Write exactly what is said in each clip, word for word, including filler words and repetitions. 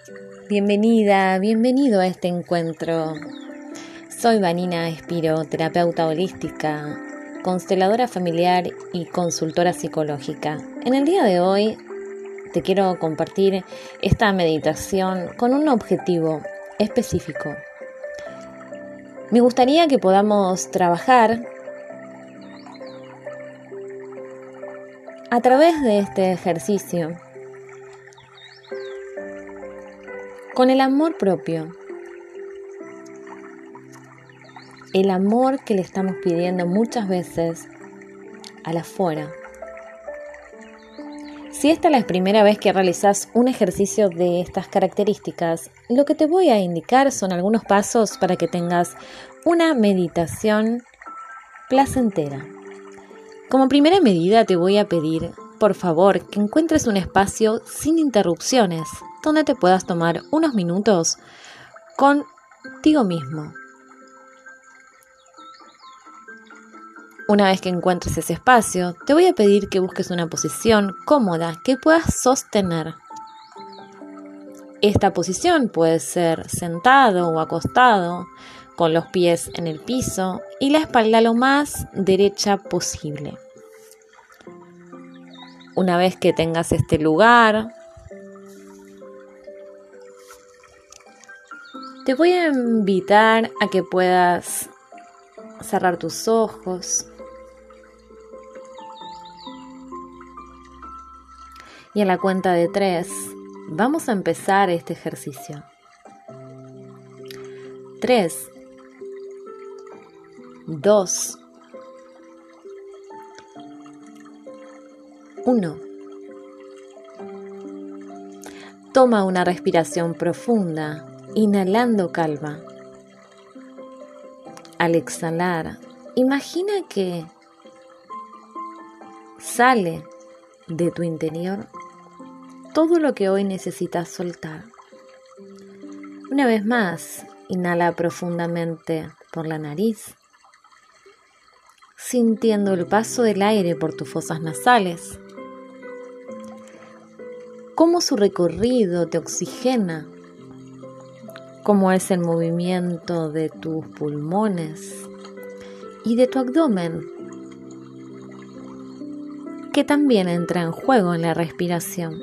Bienvenida, bienvenido a este encuentro. Soy Vanina Espiro, terapeuta holística, consteladora familiar y consultora psicológica. En el día de hoy te quiero compartir esta meditación con un objetivo específico. Me gustaría que podamos trabajar a través de este ejercicio con el amor propio, el amor que le estamos pidiendo muchas veces al afuera. Si esta es la primera vez que realizas un ejercicio de estas características, lo que te voy a indicar son algunos pasos para que tengas una meditación placentera. Como primera medida te voy a pedir, por favor, que encuentres un espacio sin interrupciones, donde te puedas tomar unos minutos contigo mismo. Una vez que encuentres ese espacio, te voy a pedir que busques una posición cómoda que puedas sostener. Esta posición puede ser sentado o acostado, con los pies en el piso y la espalda lo más derecha posible. Una vez que tengas este lugar, te voy a invitar a que puedas cerrar tus ojos y a la cuenta de tres vamos a empezar este ejercicio. Tres, dos, uno. Toma una respiración profunda, inhalando calma. Al exhalar, imagina que sale de tu interior todo lo que hoy necesitas soltar. Una vez más, inhala profundamente por la nariz, sintiendo el paso del aire por tus fosas nasales, cómo su recorrido te oxigena, cómo es el movimiento de tus pulmones y de tu abdomen, que también entra en juego en la respiración.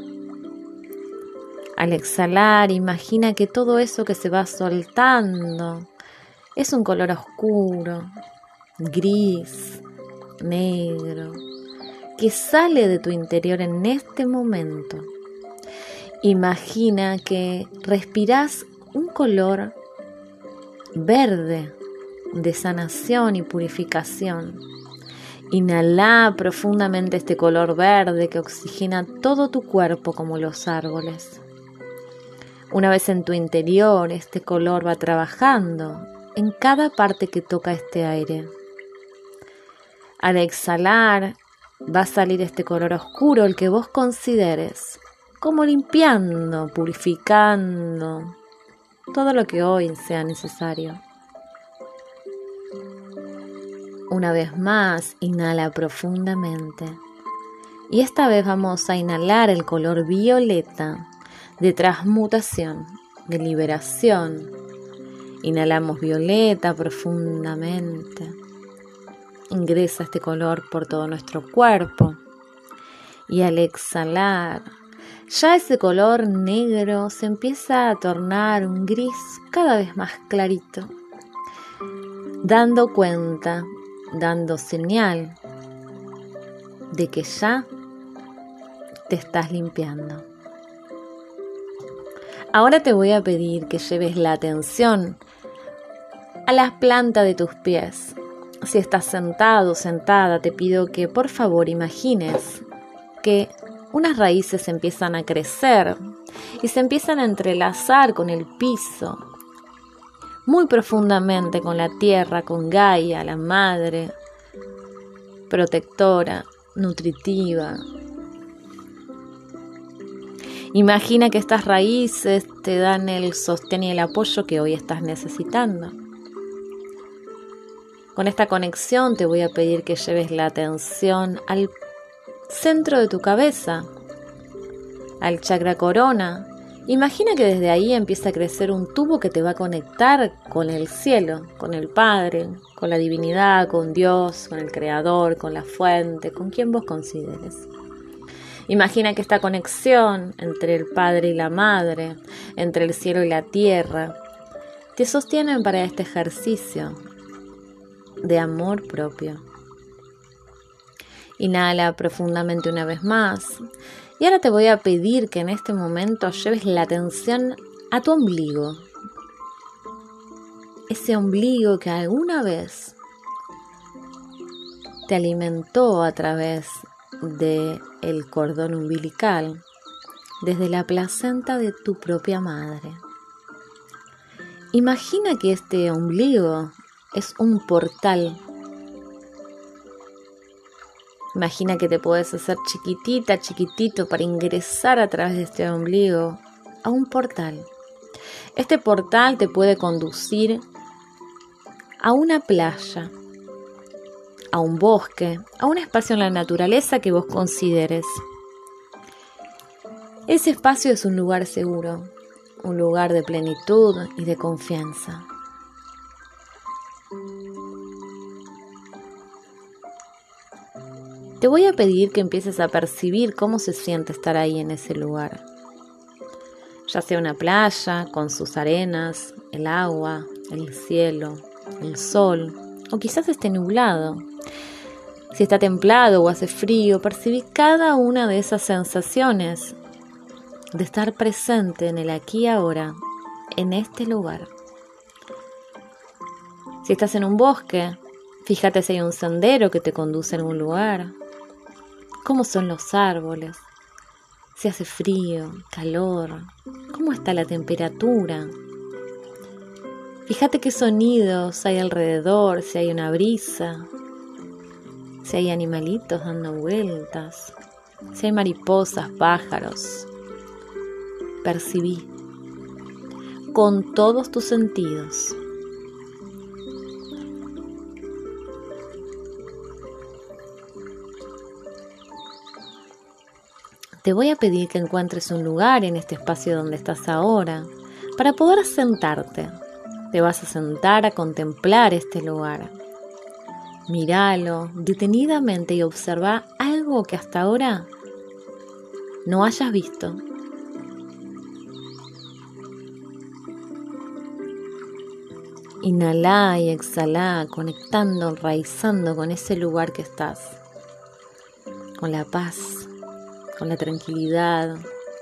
Al exhalar, imagina que todo eso que se va soltando es un color oscuro, gris, negro, que sale de tu interior en este momento. Imagina que respiras un color verde de sanación y purificación. Inhala profundamente este color verde que oxigena todo tu cuerpo como los árboles. Una vez en tu interior, este color va trabajando en cada parte que toca este aire. Al exhalar, va a salir este color oscuro, el que vos consideres, como limpiando, purificando todo lo que hoy sea necesario. Una vez más, inhala profundamente. Y esta vez vamos a inhalar el color violeta de transmutación, de liberación. Inhalamos violeta profundamente. Ingresa este color por todo nuestro cuerpo. Y al exhalar, ya ese color negro se empieza a tornar un gris cada vez más clarito, dando cuenta, dando señal de que ya te estás limpiando. Ahora te voy a pedir que lleves la atención a las plantas de tus pies. Si estás sentado o sentada, te pido que por favor imagines que unas raíces empiezan a crecer y se empiezan a entrelazar con el piso, muy profundamente con la tierra, con Gaia, la madre, protectora, nutritiva. Imagina que estas raíces te dan el sostén y el apoyo que hoy estás necesitando. Con esta conexión te voy a pedir que lleves la atención al centro de tu cabeza, al chakra corona, Imagina que desde ahí empieza a crecer un tubo que te va a conectar con el cielo, con el Padre, con la divinidad, con Dios, con el Creador, con la fuente, con quien vos consideres. Imagina que esta conexión entre el Padre y la Madre, entre el cielo y la tierra, te sostienen para este ejercicio de amor propio. Inhala profundamente una vez más. Y ahora te voy a pedir que en este momento lleves la atención a tu ombligo. Ese ombligo que alguna vez te alimentó a través del cordón umbilical, desde la placenta de tu propia madre. Imagina que este ombligo es un portal. Imagina que te puedes hacer chiquitita, chiquitito para ingresar a través de este ombligo a un portal. Este portal te puede conducir a una playa, a un bosque, a un espacio en la naturaleza que vos consideres. Ese espacio es un lugar seguro, un lugar de plenitud y de confianza. Te voy a pedir que empieces a percibir cómo se siente estar ahí en ese lugar. Ya sea una playa con sus arenas, el agua, el cielo, el sol, o quizás esté nublado. Si está templado o hace frío, percibí cada una de esas sensaciones de estar presente en el aquí y ahora, en este lugar. Si estás en un bosque, fíjate si hay un sendero que te conduce a algún lugar. ¿Cómo son los árboles? Si hace frío, calor, ¿cómo está la temperatura? Fíjate qué sonidos hay alrededor, si hay una brisa, si hay animalitos dando vueltas, si hay mariposas, pájaros. Percibí con todos tus sentidos. Te voy a pedir que encuentres un lugar en este espacio donde estás ahora para poder sentarte. Te vas a sentar a contemplar este lugar. Míralo detenidamente y observa algo que hasta ahora no hayas visto. Inhalá y exhalá, conectando, enraizando con ese lugar que estás, con la paz, con la tranquilidad.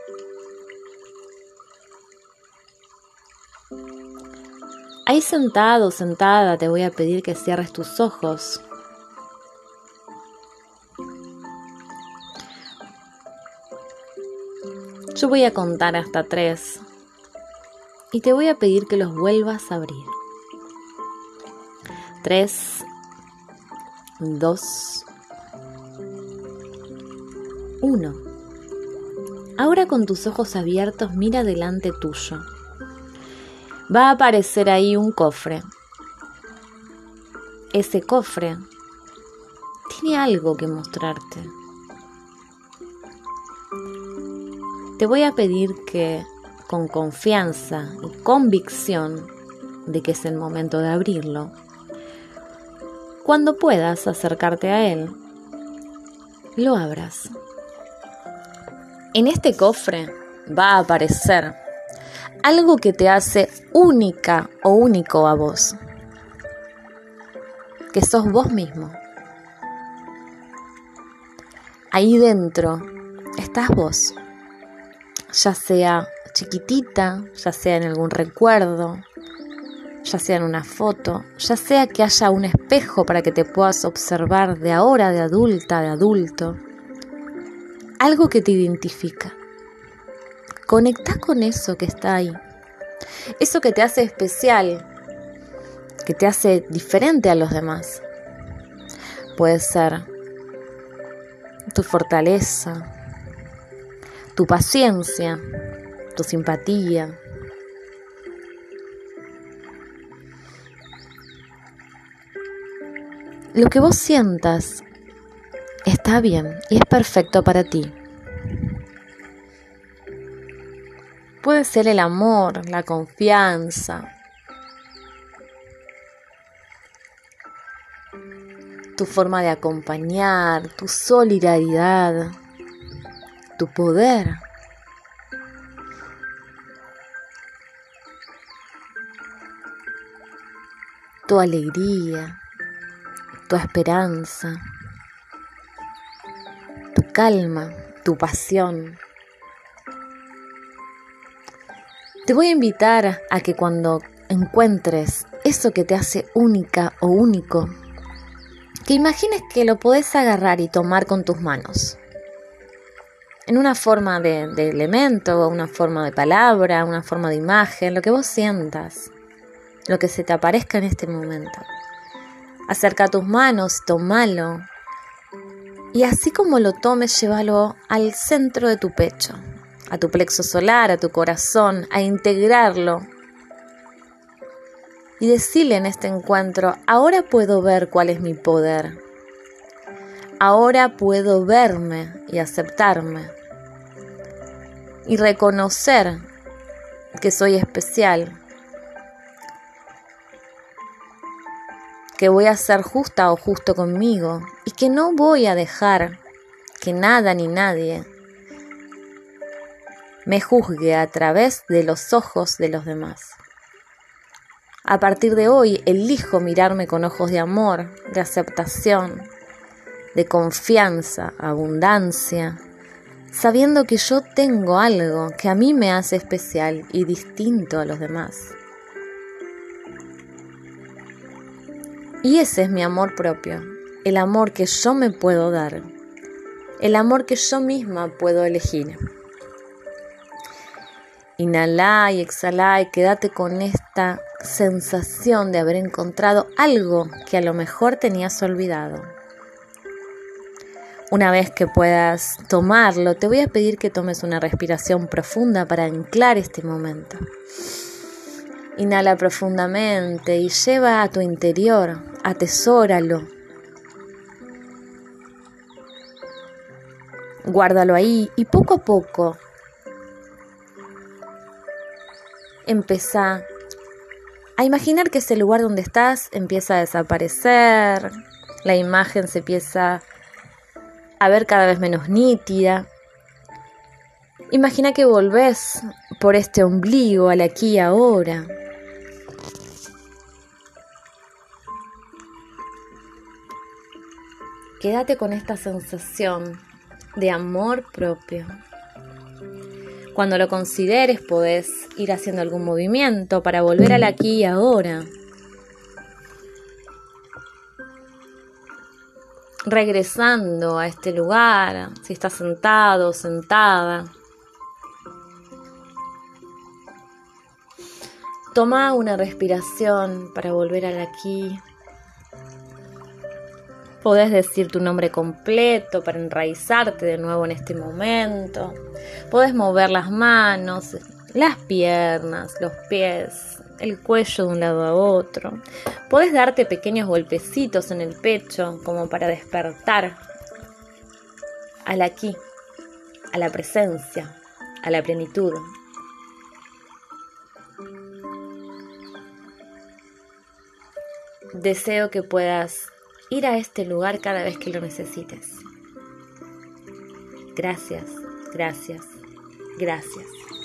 Ahí sentado, sentada, te voy a pedir que cierres tus ojos. Yo voy a contar hasta tres y te voy a pedir que los vuelvas a abrir. Tres, dos, uno. Ahora con tus ojos abiertos mira delante tuyo. Va a aparecer ahí un cofre. Ese cofre tiene algo que mostrarte. Te voy a pedir que con confianza y convicción de que es el momento de abrirlo, cuando puedas acercarte a él, lo abras. En este cofre va a aparecer algo que te hace única o único a vos, que sos vos mismo. Ahí dentro estás vos, ya sea chiquitita, ya sea en algún recuerdo, ya sea en una foto, ya sea que haya un espejo para que te puedas observar de ahora, de adulta, de adulto. Algo que te identifica. Conectá con eso que está ahí. Eso que te hace especial, que te hace diferente a los demás. Puede ser tu fortaleza, tu paciencia, tu simpatía. Lo que vos sientas está bien y es perfecto para ti. Puede ser el amor, la confianza, tu forma de acompañar, tu solidaridad, tu poder. Tu alegría, tu esperanza, tu calma, tu pasión. Te voy a invitar a que cuando encuentres eso que te hace única o único, que imagines que lo podés agarrar y tomar con tus manos. En una forma de, de elemento, una forma de palabra, una forma de imagen, lo que vos sientas. Lo que se te aparezca en este momento. Acerca tus manos, tómalo. Y así como lo tomes, llévalo al centro de tu pecho, a tu plexo solar, a tu corazón, a integrarlo. Y decirle en este encuentro, ahora puedo ver cuál es mi poder. Ahora puedo verme y aceptarme. Y reconocer que soy especial. Que voy a ser justa o justo conmigo y que no voy a dejar que nada ni nadie me juzgue a través de los ojos de los demás. A partir de hoy elijo mirarme con ojos de amor, de aceptación, de confianza, abundancia, sabiendo que yo tengo algo que a mí me hace especial y distinto a los demás. Y ese es mi amor propio, el amor que yo me puedo dar, el amor que yo misma puedo elegir. Inhalá y exhalá y quédate con esta sensación de haber encontrado algo que a lo mejor tenías olvidado. Una vez que puedas tomarlo, te voy a pedir que tomes una respiración profunda para anclar este momento. Inhala profundamente y lleva a tu interior, atesóralo. Guárdalo ahí y poco a poco empieza a imaginar que ese lugar donde estás empieza a desaparecer, la imagen se empieza a ver cada vez menos nítida. Imagina que volvés por este ombligo al aquí y ahora. Quédate con esta sensación de amor propio. Cuando lo consideres, podés ir haciendo algún movimiento para volver al aquí y ahora. Regresando a este lugar, si estás sentado o sentada. Toma una respiración para volver al aquí. Podés decir tu nombre completo para enraizarte de nuevo en este momento. Podés mover las manos, las piernas, los pies, el cuello de un lado a otro. Podés darte pequeños golpecitos en el pecho como para despertar al aquí, a la presencia, a la plenitud. Deseo que puedas ir a este lugar cada vez que lo necesites. Gracias, gracias, gracias.